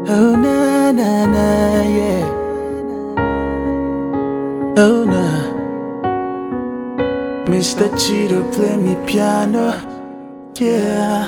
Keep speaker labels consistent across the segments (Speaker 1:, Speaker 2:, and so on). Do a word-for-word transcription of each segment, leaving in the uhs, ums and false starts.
Speaker 1: Oh na na na, yeah. Oh na. mister Cheeto play me piano, yeah.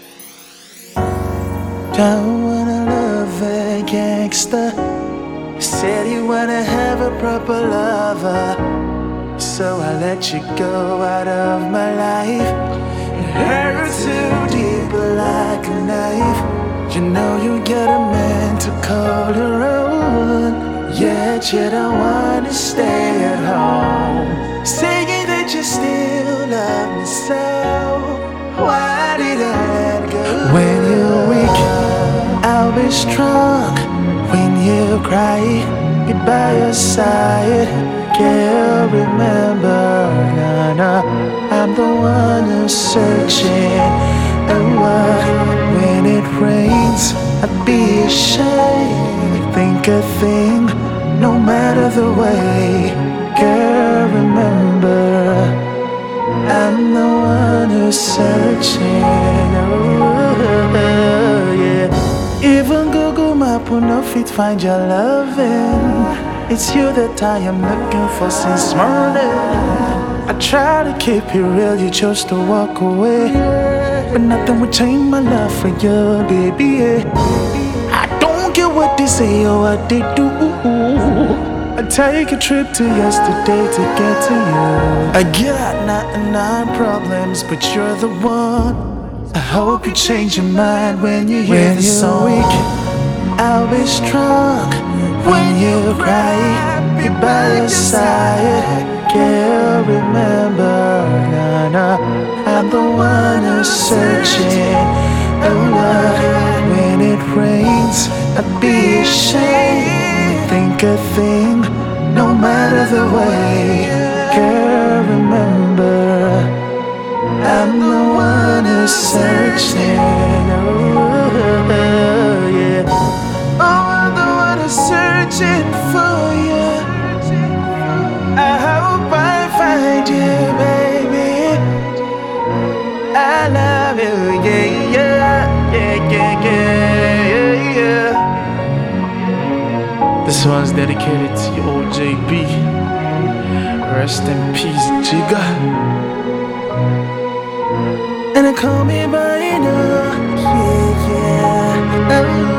Speaker 1: Don't wanna love a gangster. Said you wanna have a proper lover, so I let you go out of my life. It hurts too deep like a knife. You know you get a man to call your own, yet you don't wanna stay at home, saying that you still love me so. Why did I let go? When you're weak, I'll be strong. When you cry, be by your side. Can't remember, no, no, I'm the one who's searching. Oh, uh, when it rains, I'd be ashamed. Think a thing, no matter the way. Girl, remember, I'm the one who's searching. Oh, yeah. Even Google Map will not fit find your loving. It's you that I am looking for since morning. I try to keep it real, you chose to walk away, but nothing will change my love for you, baby, yeah. I don't care what they say or what they do. I take a trip to yesterday to get to you. I got ninety-nine problems, but you're the one. I hope you change your mind when you hear when the song. Weak, I'll be strong. When you cry, be by your side. Can't remember, no, no, I'm the one who's searching. Oh, uh, when it rains, I'd be ashamed. Think a thing, no matter the way. Can't remember, I'm the one who's searching. Oh, yeah. Oh, I'm the one who's searching for you. I hope I find you, baby. I love you, yeah, yeah, yeah, yeah, yeah, yeah. This one's dedicated to you, O J B. Rest in peace, Jigga. And call me by now, yeah, yeah. Oh.